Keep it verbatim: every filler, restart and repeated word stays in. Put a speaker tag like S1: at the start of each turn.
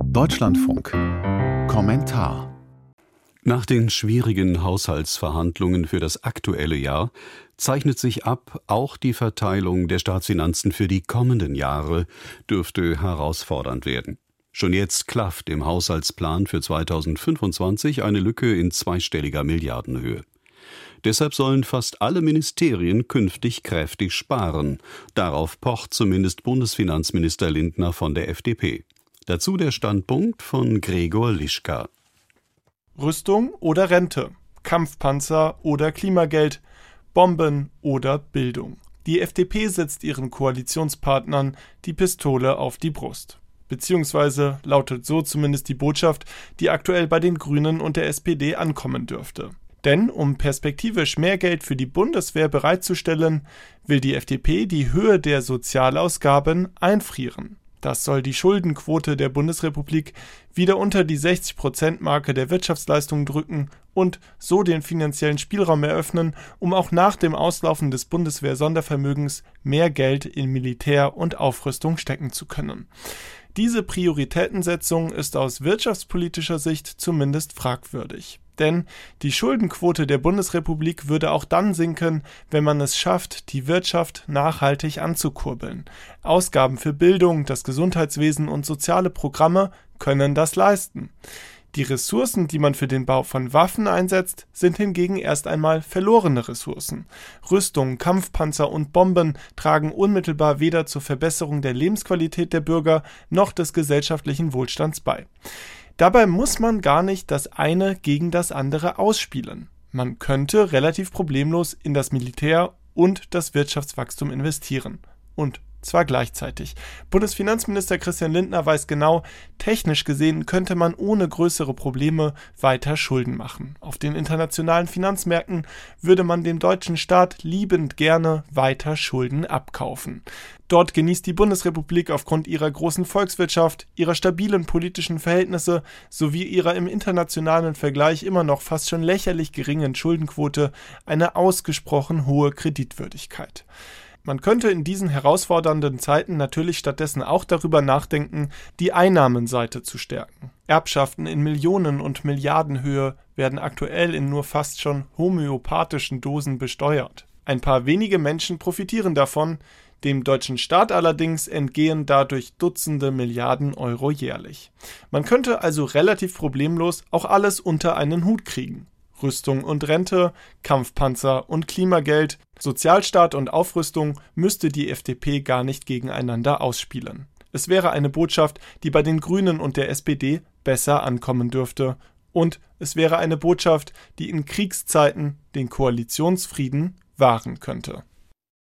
S1: Deutschlandfunk Kommentar.
S2: Nach den schwierigen Haushaltsverhandlungen für das aktuelle Jahr zeichnet sich ab, auch die Verteilung der Staatsfinanzen für die kommenden Jahre dürfte herausfordernd werden. Schon jetzt klafft im Haushaltsplan für zweitausendfünfundzwanzig eine Lücke in zweistelliger Milliardenhöhe. Deshalb sollen fast alle Ministerien künftig kräftig sparen. Darauf pocht zumindest Bundesfinanzminister Lindner von der F D P. Dazu der Standpunkt von Gregor Lischka.
S3: Rüstung oder Rente, Kampfpanzer oder Klimageld, Bomben oder Bildung. Die F D P setzt ihren Koalitionspartnern die Pistole auf die Brust. Beziehungsweise lautet so zumindest die Botschaft, die aktuell bei den Grünen und der S P D ankommen dürfte. Denn um perspektivisch mehr Geld für die Bundeswehr bereitzustellen, will die F D P die Höhe der Sozialausgaben einfrieren. Das soll die Schuldenquote der Bundesrepublik wieder unter die sechzig Prozent Marke der Wirtschaftsleistung drücken und so den finanziellen Spielraum eröffnen, um auch nach dem Auslaufen des Bundeswehr-Sondervermögens mehr Geld in Militär und Aufrüstung stecken zu können. Diese Prioritätensetzung ist aus wirtschaftspolitischer Sicht zumindest fragwürdig. Denn die Schuldenquote der Bundesrepublik würde auch dann sinken, wenn man es schafft, die Wirtschaft nachhaltig anzukurbeln. Ausgaben für Bildung, das Gesundheitswesen und soziale Programme können das leisten. Die Ressourcen, die man für den Bau von Waffen einsetzt, sind hingegen erst einmal verlorene Ressourcen. Rüstung, Kampfpanzer und Bomben tragen unmittelbar weder zur Verbesserung der Lebensqualität der Bürger noch des gesellschaftlichen Wohlstands bei. Dabei muss man gar nicht das eine gegen das andere ausspielen. Man könnte relativ problemlos in das Militär und das Wirtschaftswachstum investieren. Und zwar gleichzeitig. Bundesfinanzminister Christian Lindner weiß genau, technisch gesehen könnte man ohne größere Probleme weiter Schulden machen. Auf den internationalen Finanzmärkten würde man dem deutschen Staat liebend gerne weiter Schulden abkaufen. Dort genießt die Bundesrepublik aufgrund ihrer großen Volkswirtschaft, ihrer stabilen politischen Verhältnisse sowie ihrer im internationalen Vergleich immer noch fast schon lächerlich geringen Schuldenquote eine ausgesprochen hohe Kreditwürdigkeit. Man könnte in diesen herausfordernden Zeiten natürlich stattdessen auch darüber nachdenken, die Einnahmenseite zu stärken. Erbschaften in Millionen- und Milliardenhöhe werden aktuell in nur fast schon homöopathischen Dosen besteuert. Ein paar wenige Menschen profitieren davon, dem deutschen Staat allerdings entgehen dadurch Dutzende Milliarden Euro jährlich. Man könnte also relativ problemlos auch alles unter einen Hut kriegen. Rüstung und Rente, Kampfpanzer und Klimageld, Sozialstaat und Aufrüstung müsste die F D P gar nicht gegeneinander ausspielen. Es wäre eine Botschaft, die bei den Grünen und der S P D besser ankommen dürfte. Und es wäre eine Botschaft, die in Kriegszeiten den Koalitionsfrieden wahren könnte.